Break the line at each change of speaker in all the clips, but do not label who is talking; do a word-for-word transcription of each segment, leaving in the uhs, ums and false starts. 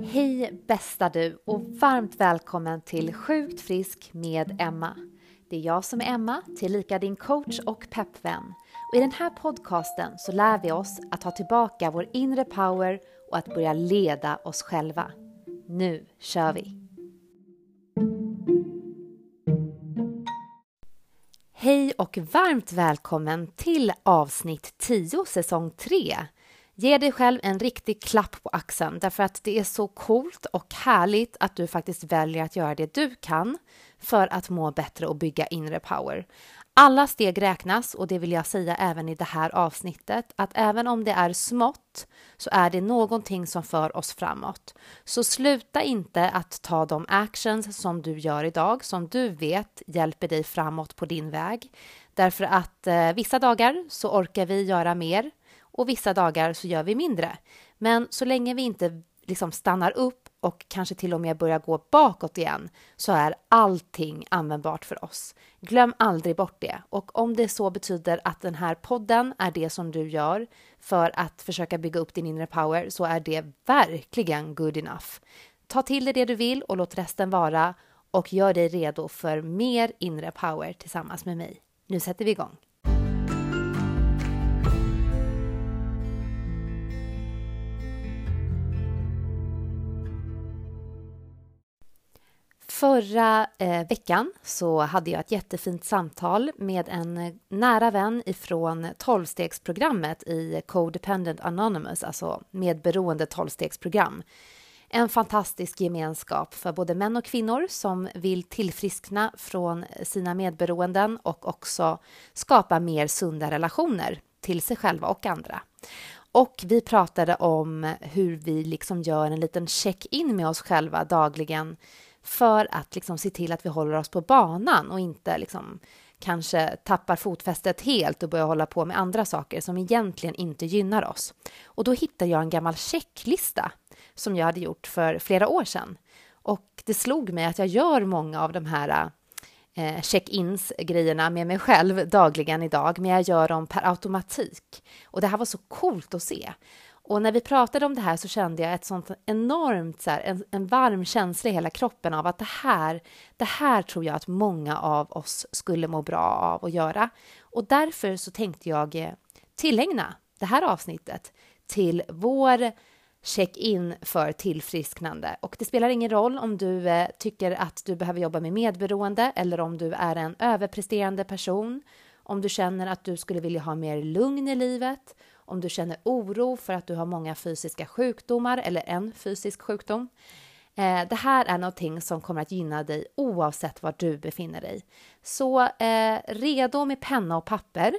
Hej bästa du och varmt välkommen till Sjukt frisk med Emma. Det är jag som är Emma, tillika din coach och peppvän. Och i den här podcasten så lär vi oss att ta tillbaka vår inre power och att börja leda oss själva. Nu kör vi! Hej och varmt välkommen till avsnitt tio säsong tre. Ge dig själv en riktig klapp på axeln därför att det är så coolt och härligt att du faktiskt väljer att göra det du kan för att må bättre och bygga inre power. Alla steg räknas och det vill jag säga även i det här avsnittet, att även om det är smått så är det någonting som för oss framåt. Så sluta inte att ta de actions som du gör idag, som du vet hjälper dig framåt på din väg. Därför att eh, vissa dagar så orkar vi göra mer och vissa dagar så gör vi mindre. Men så länge vi inte liksom stannar upp och kanske till och med börjar gå bakåt igen så är allting användbart för oss. Glöm aldrig bort det. Och om det så betyder att den här podden är det som du gör för att försöka bygga upp din inre power så är det verkligen good enough. Ta till dig det du vill och låt resten vara och gör dig redo för mer inre power tillsammans med mig. Nu sätter vi igång. Förra eh, veckan så hade jag ett jättefint samtal med en nära vän ifrån tolvstegsprogrammet i Codependent Anonymous, alltså medberoende tolvstegsprogram. En fantastisk gemenskap för både män och kvinnor som vill tillfriskna från sina medberoenden och också skapa mer sunda relationer till sig själva och andra. Och vi pratade om hur vi liksom gör en liten check-in med oss själva dagligen för att liksom se till att vi håller oss på banan och inte liksom kanske tappar fotfästet helt och börjar hålla på med andra saker som egentligen inte gynnar oss. Och då hittade jag en gammal checklista som jag hade gjort för flera år sedan. Och det slog mig att jag gör många av de här eh, check-ins grejerna med mig själv dagligen idag, men jag gör dem per automatik. Och det här var så coolt att se. Och när vi pratade om det här så kände jag ett sånt enormt, så här, en, en varm känsla i hela kroppen av att det här, det här tror jag att många av oss skulle må bra av att göra. Och därför så tänkte jag tillägna det här avsnittet till vår check-in för tillfrisknande. Och det spelar ingen roll om du eh, tycker att du behöver jobba med medberoende eller om du är en överpresterande person, om du känner att du skulle vilja ha mer lugn i livet, om du känner oro för att du har många fysiska sjukdomar eller en fysisk sjukdom. Eh, det här är någonting som kommer att gynna dig oavsett var du befinner dig. Så eh, redo med penna och papper.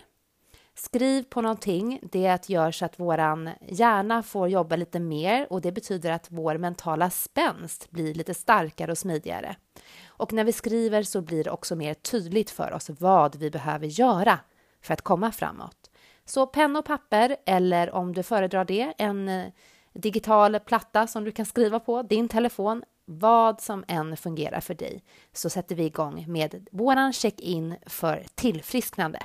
Skriv på någonting. Det gör så att våran hjärna får jobba lite mer och det betyder att vår mentala spänst blir lite starkare och smidigare. Och när vi skriver så blir det också mer tydligt för oss vad vi behöver göra för att komma framåt. Så penna och papper, eller om du föredrar det, en digital platta som du kan skriva på, din telefon, vad som än fungerar för dig. Så sätter vi igång med våran check-in för tillfrisknande.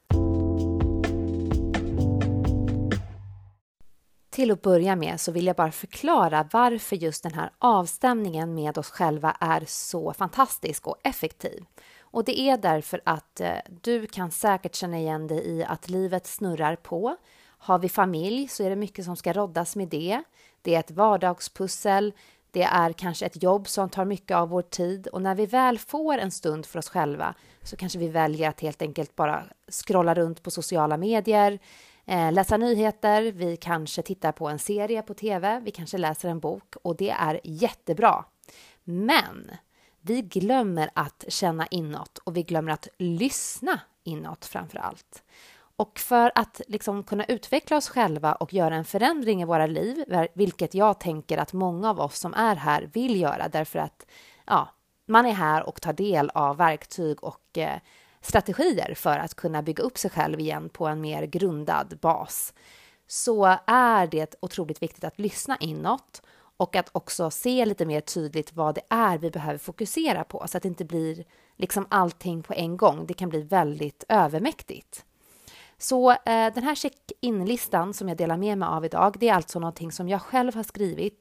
Till att börja med så vill jag bara förklara varför just den här avstämningen med oss själva är så fantastisk och effektiv. Och det är därför att eh, du kan säkert känna igen dig i att livet snurrar på. Har vi familj så är det mycket som ska roddas med det. Det är ett vardagspussel. Det är kanske ett jobb som tar mycket av vår tid. Och när vi väl får en stund för oss själva så kanske vi väljer att helt enkelt bara scrolla runt på sociala medier. Eh, läsa nyheter. Vi kanske tittar på en serie på tv. Vi kanske läser en bok. Och det är jättebra. Men vi glömmer att känna inåt och vi glömmer att lyssna inåt framför allt. Och för att liksom kunna utveckla oss själva och göra en förändring i våra liv, vilket jag tänker att många av oss som är här vill göra därför att ja, man är här och tar del av verktyg och eh, strategier för att kunna bygga upp sig själv igen på en mer grundad bas, så är det otroligt viktigt att lyssna inåt. Och att också se lite mer tydligt vad det är vi behöver fokusera på. Så att det inte blir liksom allting på en gång. Det kan bli väldigt övermäktigt. Så eh, den här check-in-listan som jag delar med mig av idag. Det är alltså någonting som jag själv har skrivit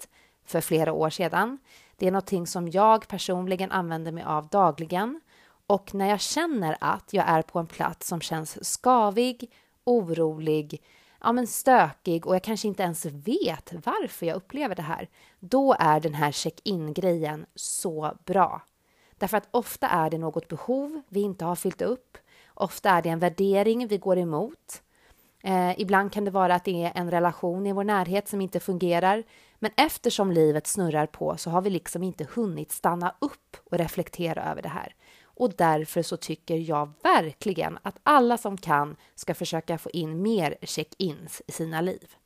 för flera år sedan. Det är någonting som jag personligen använder mig av dagligen. Och när jag känner att jag är på en plats som känns skavig, orolig, ja men stökig och jag kanske inte ens vet varför jag upplever det här, då är den här check-in-grejen så bra. Därför att ofta är det något behov vi inte har fyllt upp. Ofta är det en värdering vi går emot. Eh, ibland kan det vara att det är en relation i vår närhet som inte fungerar. Men eftersom livet snurrar på så har vi liksom inte hunnit stanna upp och reflektera över det här. Och därför så tycker jag verkligen att alla som kan ska försöka få in mer check-ins i sina liv.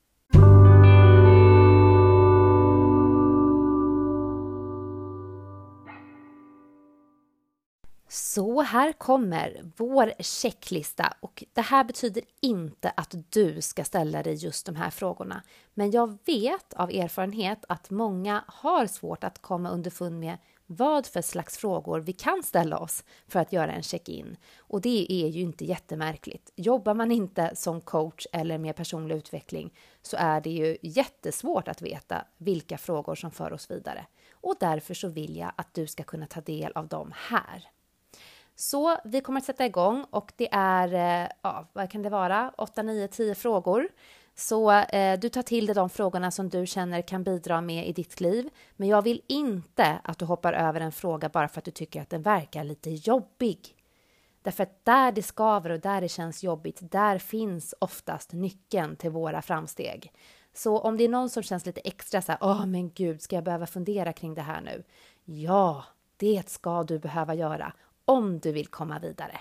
Så här kommer vår checklista och det här betyder inte att du ska ställa dig just de här frågorna. Men jag vet av erfarenhet att många har svårt att komma underfund med vad för slags frågor vi kan ställa oss för att göra en check-in. Och det är ju inte jättemärkligt. Jobbar man inte som coach eller med personlig utveckling så är det ju jättesvårt att veta vilka frågor som för oss vidare. Och därför så vill jag att du ska kunna ta del av dem här. Så vi kommer att sätta igång och det är, ja, vad kan det vara, åtta, nio, tio frågor. Så eh, du tar till dig de frågorna som du känner kan bidra med i ditt liv. Men jag vill inte att du hoppar över en fråga bara för att du tycker att den verkar lite jobbig. Därför att där det skaver och där det känns jobbigt, där finns oftast nyckeln till våra framsteg. Så om det är någon som känns lite extra så här, åh men gud, ska jag behöva fundera kring det här nu? Ja, det ska du behöva göra om du vill komma vidare.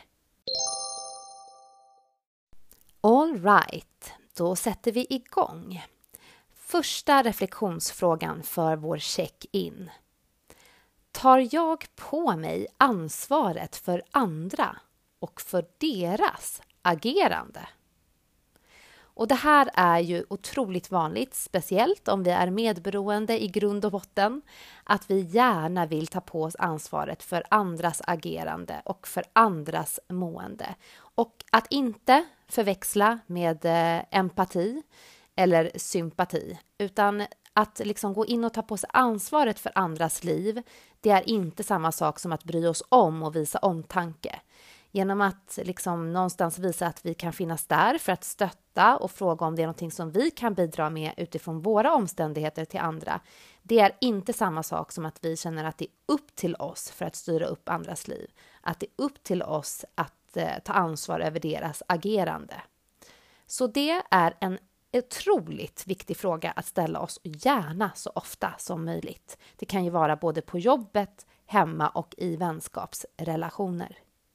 All right, då sätter vi igång. Första reflektionsfrågan för vår check-in. Tar jag på mig ansvaret för andra och för deras agerande? Och det här är ju otroligt vanligt, speciellt om vi är medberoende i grund och botten, att vi gärna vill ta på oss ansvaret för andras agerande och för andras mående. Och att inte förväxla med eh, empati eller sympati, utan att liksom gå in och ta på sig ansvaret för andras liv, det är inte samma sak som att bry oss om och visa omtanke. Genom att liksom någonstans visa att vi kan finnas där för att stötta och fråga om det är någonting som vi kan bidra med utifrån våra omständigheter till andra. Det är inte samma sak som att vi känner att det är upp till oss för att styra upp andras liv. Att det är upp till oss att eh, ta ansvar över deras agerande. Så det är en otroligt viktig fråga att ställa oss, gärna så ofta som möjligt. Det kan ju vara både på jobbet, hemma och i vänskapsrelationer.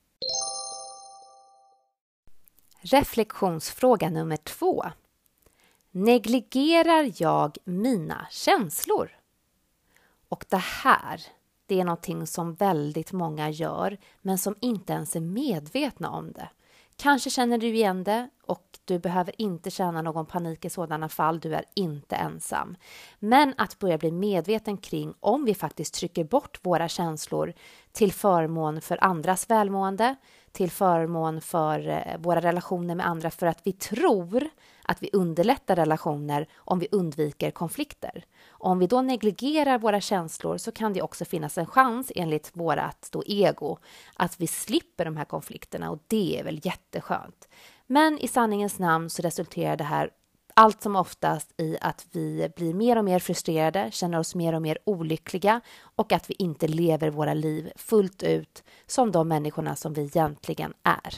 Reflektionsfråga nummer två. Negligerar jag mina känslor? Och det här, det är någonting som väldigt många gör, men som inte ens är medvetna om det. Kanske känner du igen det och du behöver inte känna någon panik i sådana fall, du är inte ensam. Men att börja bli medveten kring om vi faktiskt trycker bort våra känslor till förmån för andras välmående, till förmån för våra relationer med andra för att vi tror att vi underlättar relationer om vi undviker konflikter. Om vi då negligerar våra känslor så kan det också finnas en chans enligt vårat då ego att vi slipper de här konflikterna och det är väl jätteskönt. Men i sanningens namn så resulterar det här allt som oftast i att vi blir mer och mer frustrerade, känner oss mer och mer olyckliga och att vi inte lever våra liv fullt ut som de människorna som vi egentligen är.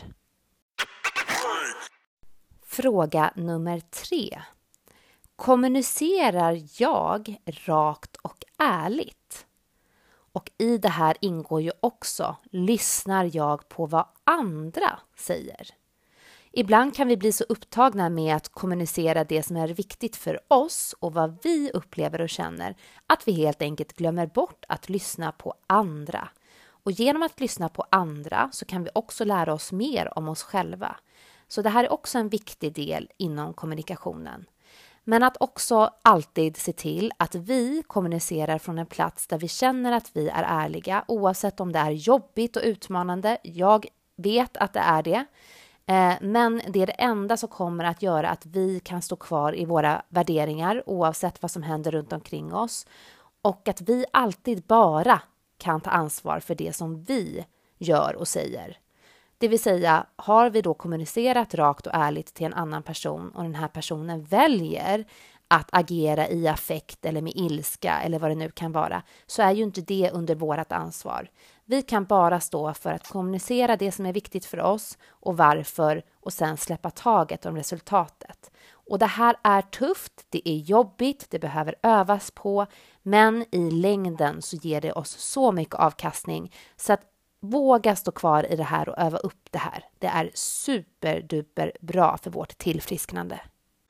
Fråga nummer tre. Kommunicerar jag rakt och ärligt? Och i det här ingår ju också, lyssnar jag på vad andra säger? Ibland kan vi bli så upptagna med att kommunicera det som är viktigt för oss och vad vi upplever och känner att vi helt enkelt glömmer bort att lyssna på andra. Och genom att lyssna på andra så kan vi också lära oss mer om oss själva. Så det här är också en viktig del inom kommunikationen. Men att också alltid se till att vi kommunicerar från en plats där vi känner att vi är ärliga oavsett om det är jobbigt och utmanande. Jag vet att det är det. Men det är det enda som kommer att göra att vi kan stå kvar i våra värderingar oavsett vad som händer runt omkring oss. Och att vi alltid bara kan ta ansvar för det som vi gör och säger. Det vill säga, har vi då kommunicerat rakt och ärligt till en annan person och den här personen väljer att agera i affekt eller med ilska eller vad det nu kan vara, så är ju inte det under vårt ansvar. Vi kan bara stå för att kommunicera det som är viktigt för oss och varför och sen släppa taget om resultatet. Och det här är tufft, det är jobbigt, det behöver övas på, men i längden så ger det oss så mycket avkastning så att våga stå kvar i det här och öva upp det här. Det är superduper bra för vårt tillfrisknande.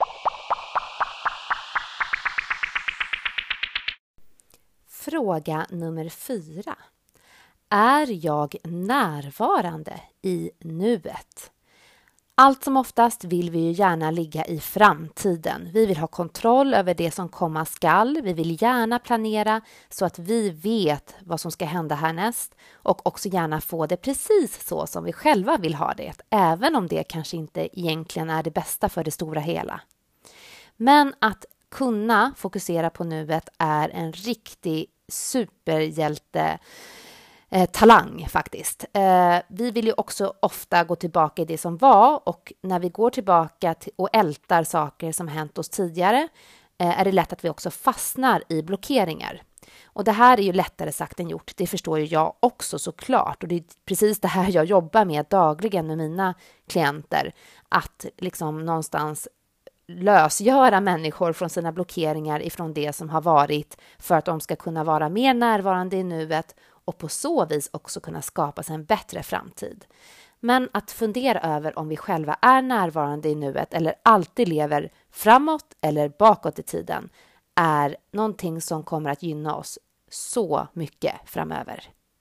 Fråga nummer fyra. Är jag närvarande i nuet? Allt som oftast vill vi ju gärna ligga i framtiden. Vi vill ha kontroll över det som komma skall. Vi vill gärna planera så att vi vet vad som ska hända härnäst och också gärna få det precis så som vi själva vill ha det, även om det kanske inte egentligen är det bästa för det stora hela. Men att kunna fokusera på nuet är en riktig superhjälte Eh, talang faktiskt. Eh, vi vill ju också ofta gå tillbaka i det som var, och när vi går tillbaka till, och ältar saker som hänt oss tidigare eh, är det lätt att vi också fastnar i blockeringar. Och det här är ju lättare sagt än gjort, det förstår ju jag också såklart, och det är precis det här jag jobbar med dagligen med mina klienter, att liksom någonstans lösgöra människor från sina blockeringar ifrån det som har varit för att de ska kunna vara mer närvarande i nuet och på så vis också kunna skapa sig en bättre framtid. Men att fundera över om vi själva är närvarande i nuet eller alltid lever framåt eller bakåt i tiden är någonting som kommer att gynna oss så mycket framöver.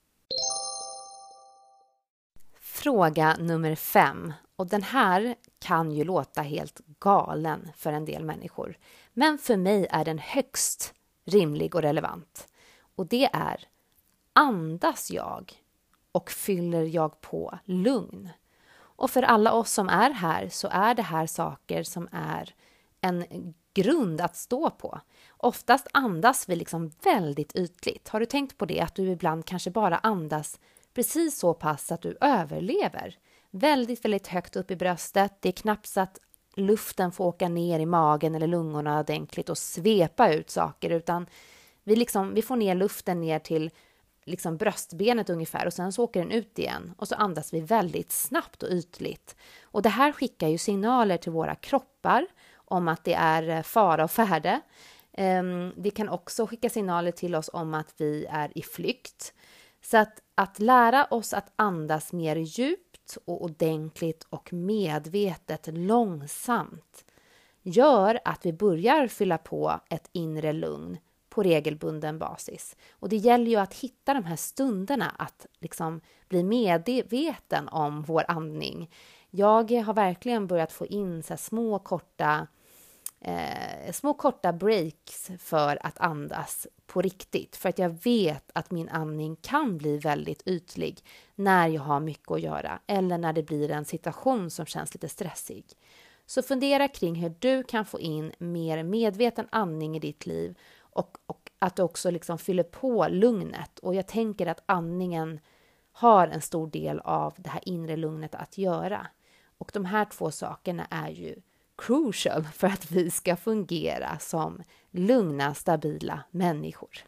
Fråga nummer fem. Och den här kan ju låta helt galen för en del människor. Men för mig är den högst rimlig och relevant. Och det är: andas jag och fyller jag på lugn? Och för alla oss som är här så är det här saker som är en grund att stå på. Oftast andas vi liksom väldigt ytligt. Har du tänkt på det? Att du ibland kanske bara andas precis så pass att du överlever. Väldigt, väldigt högt upp i bröstet. Det är knappt så att luften får åka ner i magen eller lungorna ordentligt och svepa ut saker, utan vi, liksom, vi får ner luften ner till liksom bröstbenet ungefär, och sen så åker den ut igen och så andas vi väldigt snabbt och ytligt. Och det här skickar ju signaler till våra kroppar om att det är fara och färde. Det kan också skicka signaler till oss om att vi är i flykt. Så att, att lära oss att andas mer djupt och ordentligt och medvetet långsamt gör att vi börjar fylla på ett inre lugn på regelbunden basis. Och det gäller ju att hitta de här stunderna att liksom bli medveten om vår andning. Jag har verkligen börjat få in så här små korta eh, små korta breaks för att andas på riktigt. För att jag vet att min andning kan bli väldigt ytlig när jag har mycket att göra eller när det blir en situation som känns lite stressig. Så fundera kring hur du kan få in mer medveten andning i ditt liv och, och att du också liksom fyller på lugnet. Och jag tänker att andningen har en stor del av det här inre lugnet att göra. Och de här två sakerna är ju crucial för att vi ska fungera som lugna, stabila människor.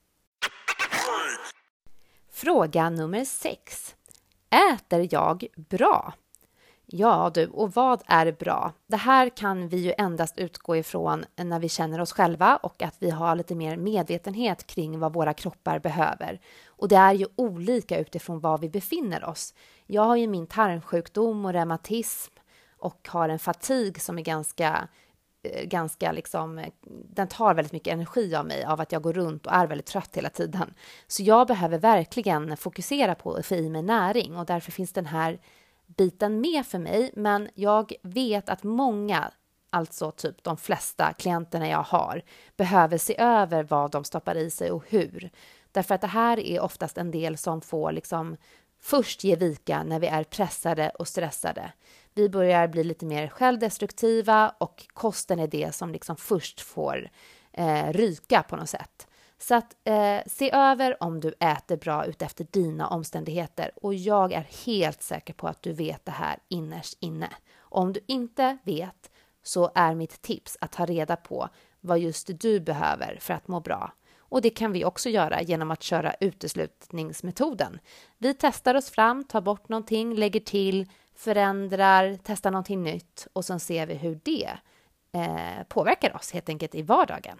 Fråga nummer sex. Äter jag bra? Ja du, och vad är bra? Det här kan vi ju endast utgå ifrån när vi känner oss själva och att vi har lite mer medvetenhet kring vad våra kroppar behöver. Och det är ju olika utifrån var vi befinner oss. Jag har ju min tarmsjukdom och reumatism och har en fatig som är ganska, ganska liksom, den tar väldigt mycket energi av mig av att jag går runt och är väldigt trött hela tiden. Så jag behöver verkligen fokusera på att få i mig näring och därför finns den här biten med för mig, men jag vet att många, alltså typ de flesta klienterna jag har, behöver se över vad de stoppar i sig och hur. Därför att det här är oftast en del som får liksom först ge vika när vi är pressade och stressade. Vi börjar bli lite mer självdestruktiva och kosten är det som liksom först får eh, ryka på något sätt. Så att eh, se över om du äter bra utefter dina omständigheter, och jag är helt säker på att du vet det här innerst inne. Om du inte vet så är mitt tips att ta reda på vad just du behöver för att må bra. Och det kan vi också göra genom att köra uteslutningsmetoden. Vi testar oss fram, tar bort någonting, lägger till, förändrar, testar någonting nytt och sen ser vi hur det eh, påverkar oss helt enkelt i vardagen.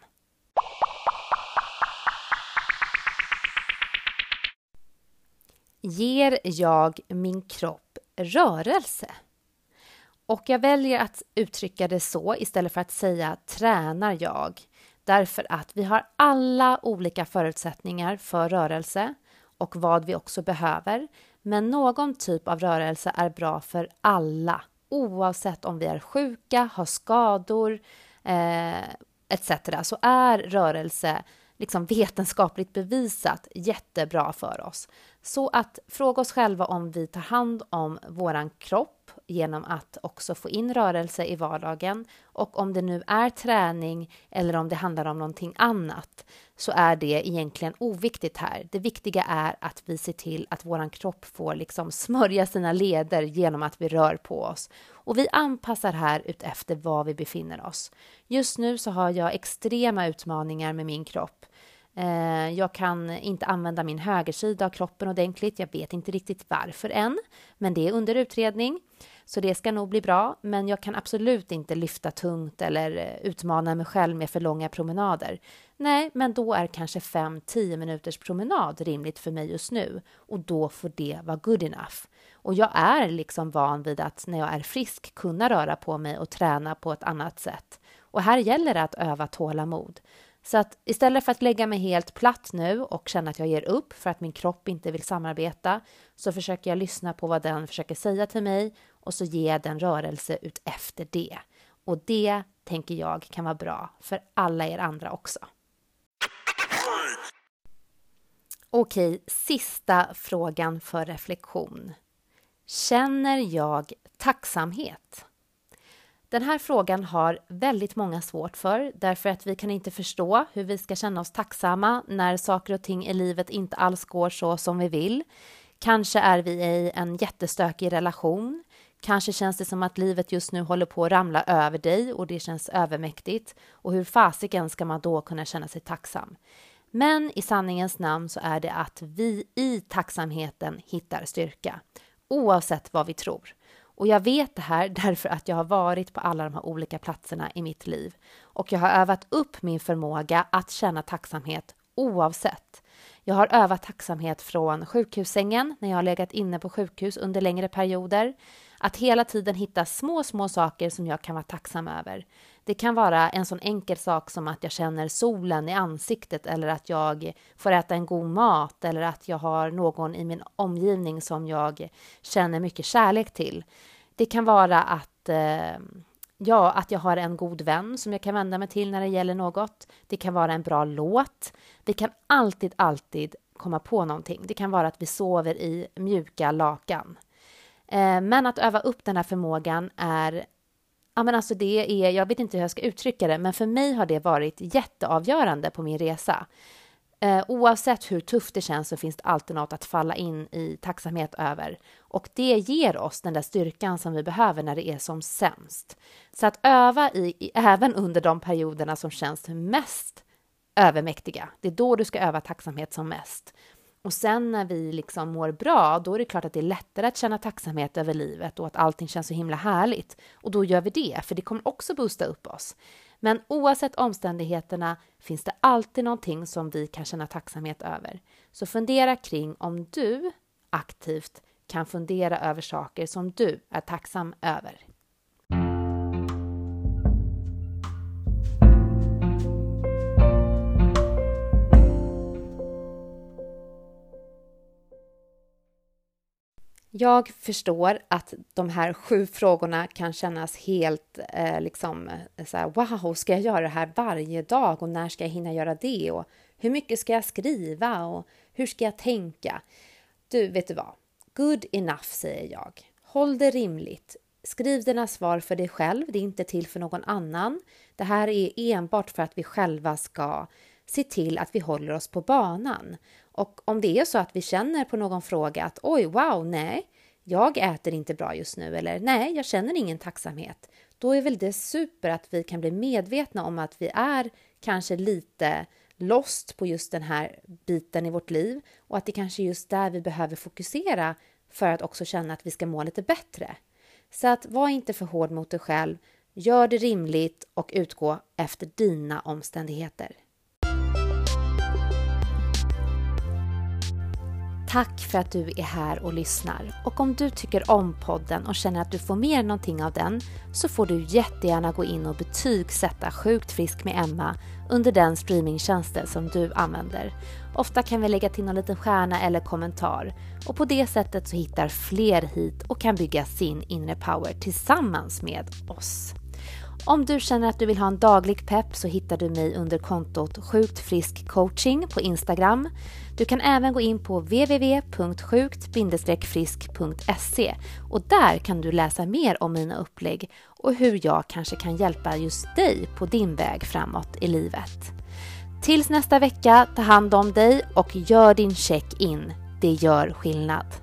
Ger jag min kropp rörelse? Och jag väljer att uttrycka det så istället för att säga tränar jag. Därför att vi har alla olika förutsättningar för rörelse och vad vi också behöver. Men någon typ av rörelse är bra för alla. Oavsett om vi är sjuka, har skador eh, et cetera. Så är rörelse liksom vetenskapligt bevisat jättebra för oss. Så att fråga oss själva om vi tar hand om våran kropp genom att också få in rörelse i vardagen, och om det nu är träning eller om det handlar om någonting annat, så är det egentligen oviktigt här. Det viktiga är att vi ser till att våran kropp får liksom smörja sina leder genom att vi rör på oss. Och vi anpassar här ut efter var vi befinner oss. Just nu så har jag extrema utmaningar med min kropp. Jag kan inte använda min högersida av kroppen ordentligt. Jag vet inte riktigt varför än, men det är under utredning. Så det ska nog bli bra, men jag kan absolut inte lyfta tungt eller utmana mig själv med för långa promenader. Nej, men då är kanske fem till tio minuters promenad rimligt för mig just nu, och då får det vara good enough. Och jag är liksom van vid att när jag är frisk kunna röra på mig och träna på ett annat sätt. Och här gäller det att öva tålamod. Så att istället för att lägga mig helt platt nu och känna att jag ger upp för att min kropp inte vill samarbeta, så försöker jag lyssna på vad den försöker säga till mig och så ger jag den rörelse ut efter det. Och det tänker jag kan vara bra för alla er andra också. Okej, sista frågan för reflektion. Känner jag tacksamhet? Den här frågan har väldigt många svårt för, därför att vi kan inte förstå hur vi ska känna oss tacksamma när saker och ting i livet inte alls går så som vi vill. Kanske är vi i en jättestökig relation. Kanske känns det som att livet just nu håller på att ramla över dig och det känns övermäktigt. Och hur fasiken ska man då kunna känna sig tacksam? Men i sanningens namn så är det att vi i tacksamheten hittar styrka, oavsett vad vi tror. Och jag vet det här därför att jag har varit på alla de här olika platserna i mitt liv. Och jag har övat upp min förmåga att känna tacksamhet oavsett. Jag har övat tacksamhet från sjukhussängen när jag har legat inne på sjukhus under längre perioder. Att hela tiden hitta små, små saker som jag kan vara tacksam över. Det kan vara en sån enkel sak som att jag känner solen i ansiktet, eller att jag får äta en god mat, eller att jag har någon i min omgivning som jag känner mycket kärlek till. Det kan vara att, eh, ja, att jag har en god vän som jag kan vända mig till när det gäller något. Det kan vara en bra låt. Vi kan alltid, alltid komma på någonting. Det kan vara att vi sover i mjuka lakan. Eh, men att öva upp den här förmågan är, ja men alltså det är, jag vet inte hur jag ska uttrycka det, men för mig har det varit jätteavgörande på min resa. Eh, oavsett hur tufft det känns så finns det alltid något att falla in i tacksamhet över. Och det ger oss den där styrkan som vi behöver när det är som sämst. Så att öva i, i även under de perioderna som känns mest övermäktiga. Det är då du ska öva tacksamhet som mest. Och sen när vi liksom mår bra, då är det klart att det är lättare att känna tacksamhet över livet och att allting känns så himla härligt. Och då gör vi det, för det kommer också boosta upp oss. Men oavsett omständigheterna finns det alltid någonting som vi kan känna tacksamhet över. Så fundera kring om du aktivt kan fundera över saker som du är tacksam över. Jag förstår att de här sju frågorna kan kännas helt eh, liksom så här, wow, ska jag göra det här varje dag och när ska jag hinna göra det och hur mycket ska jag skriva och hur ska jag tänka? Du, vet du vad? Good enough, säger jag. Håll det rimligt. skriv dina svar för dig själv, det är inte till för någon annan. Det här är enbart för att vi själva ska se till att vi håller oss på banan. Och om det är så att vi känner på någon fråga att oj, wow, nej, jag äter inte bra just nu, eller nej, jag känner ingen tacksamhet. Då är väl det super att vi kan bli medvetna om att vi är kanske lite lost på just den här biten i vårt liv. Och att det kanske är just där vi behöver fokusera för att också känna att vi ska må lite bättre. Så att var inte för hård mot dig själv, gör det rimligt och utgå efter dina omständigheter. Tack för att du är här och lyssnar. Och om du tycker om podden och känner att du får mer någonting av den så får du jättegärna gå in och betygsätta Sjukt frisk med Emma under den streamingtjänsten som du använder. Ofta kan vi lägga till någon liten stjärna eller kommentar och på det sättet så hittar fler hit och kan bygga sin inre power tillsammans med oss. Om du känner att du vill ha en daglig pepp så hittar du mig under kontot Sjukt frisk coaching på Instagram. Du kan även gå in på w w w punkt sjukt frisk punkt se och där kan du läsa mer om mina upplägg och hur jag kanske kan hjälpa just dig på din väg framåt i livet. Tills nästa vecka, ta hand om dig och gör din check-in. Det gör skillnad.